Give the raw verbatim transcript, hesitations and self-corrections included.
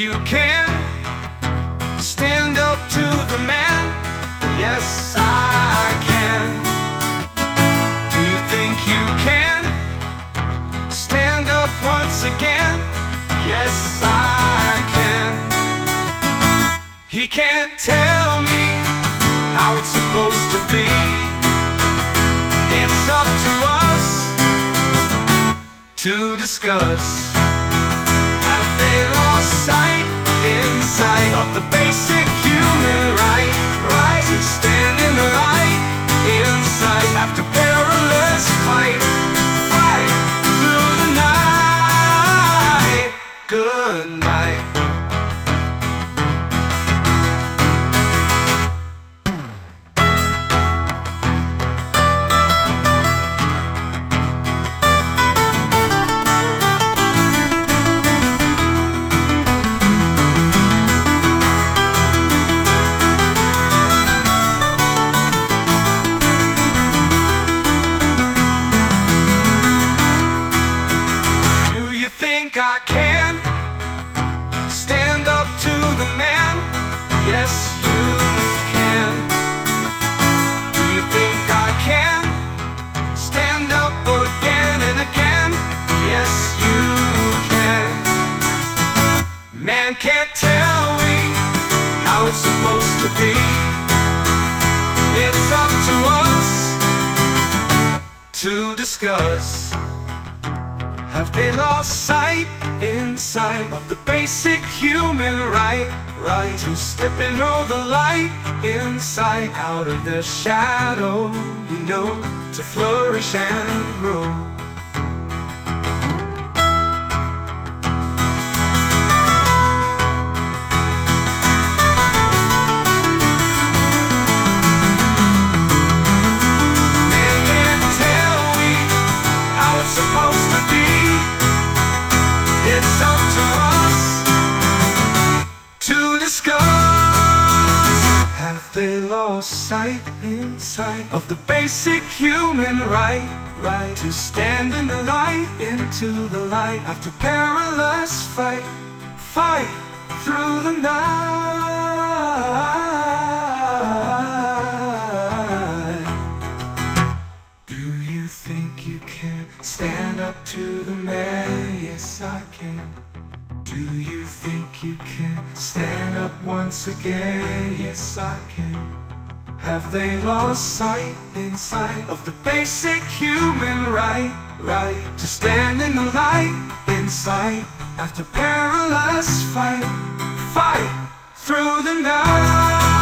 you can stand up to the man? Yes, I can. Do you think you can stand up once again? Yes, I can. He can't tell me how it's supposed to be. It's up to us to discuss. Have they lost sight inside of the basic human right? Right to stand in the light inside after perilous fight. Fight through the night. Good night. I can stand up to the man. Yes, you can. Do you think I can stand up again and again? Yes, you can. Man can't tell me how it's supposed to be. It's up to us to discuss. Have they lost sight inside of the basic human right? Right to step into the light inside, out of the shadow, you know, to flourish and grow. Man can't tell me how it's supposed to be. It's up to us to discuss. Have they lost sight inside of the basic human right? Right to stand in the light, into the light after perilous fight. Fight through the night. Do you think you can stand up to the man? Yes, I can. Do you think you can stand up once again? Yes, I can. Have they lost sight inside of the basic human right? Right to stand in the light inside after perilous fight. Fight through the night.